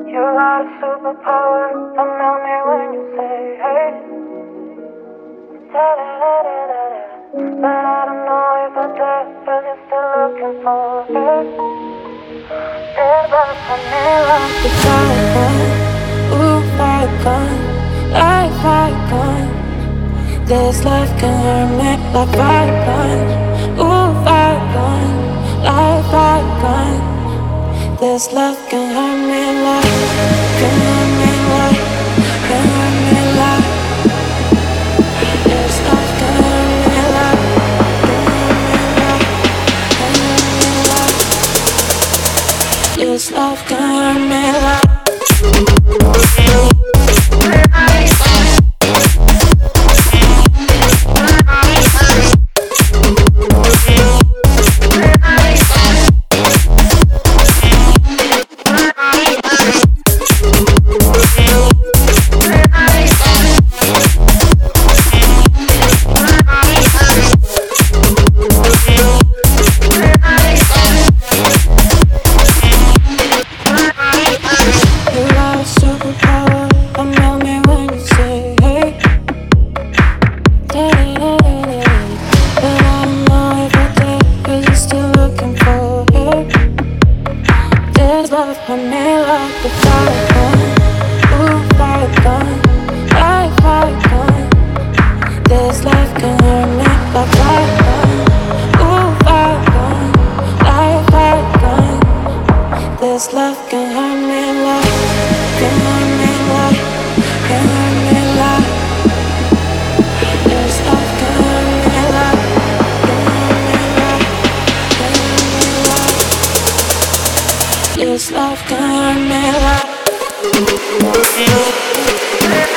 You got a superpower, don't know me when you say hey. Da-da-da-da-da-da. But I don't know if I dare, cause you're still looking for it. There's love for me like the fire, ooh, fire gone, like fire gone. This life can hurt me like fire gone, ooh, fire gone, like fire gone. This love can hurt me like, can hurt me like, can hurt me like. This love can hurt me like, can hurt me like, can hurt me like. This love can hurt me like. This love can hurt me like, can hurt me like, can hurt me like. This love can hurt me like, can hurt me like, can hurt me like. This love can hurt me like.